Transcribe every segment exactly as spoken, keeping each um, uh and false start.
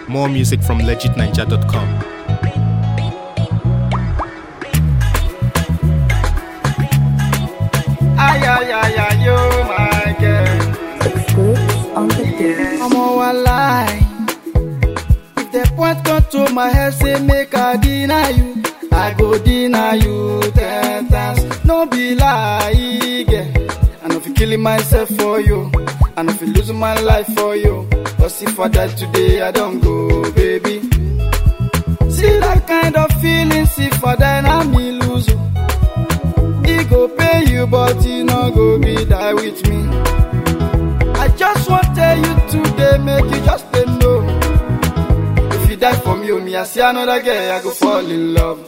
More music from legit ninja dot com. Ay, ay, ay, ay, yo, my girl. Excludes on the beat. I'm on one line. If the point come to my head, say make I deny you, I go deny you ten times. No be lie, girl. I know if you killing myself for you, I know if you losing my life for you. But if I die today, I don't go, baby. See that kind of feelings, if I die, now me lose you. He go pay you, but he no go be die with me. I just want tell you today, make you just say no. If you die for me, oh me, I see another girl, I go fall in love.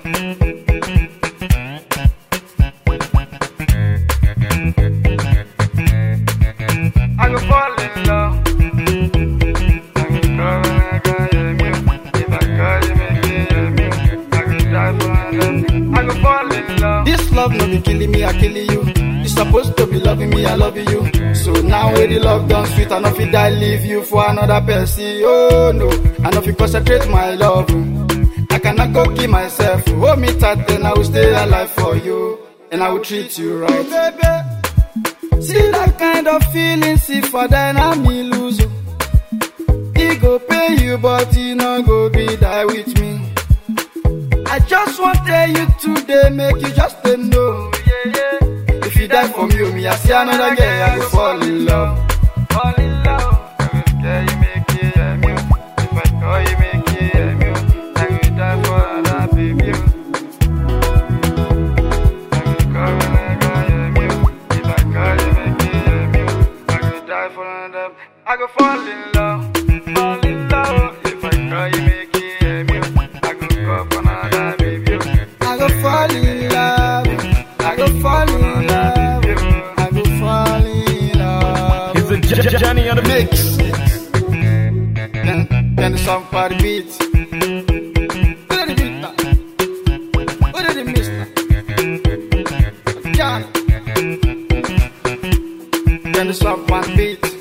I go fall in love. I go call when I call you. If I call you, make you I go die for love. I go fall in love. This love no be killing me, I kill you. You supposed to be loving me, I love you. So now when the love done sweet, I know if I leave you for another person. Oh no, I know if you concentrate my love. I cannot go kill myself. Hold me tight, then I will stay alive for you, and I will treat you right, baby. See that kind of feelings, if I die, now me lose you. He go pay you, but he no go be die with me. I just want tell you today, make you just say no. Yeah, yeah. If you die for me, oh me, I see another girl, I go fall in love. Fall in love. Girl, you make it a meal. If I call you, make it a meal. I will die for another baby. I will call when I call you a meal. If I call you, make it a meal. I will die for another. I go fall in love. Fall in love. If I call you, make it a meal. I go go for another baby. I go fall in love. I go fall in love. I go fall in love. It's a J- J- Johnny on the mix. Then, then the song for the beat. Who did the beat now? Who did the miss now? Johnny. Then the song for the beat.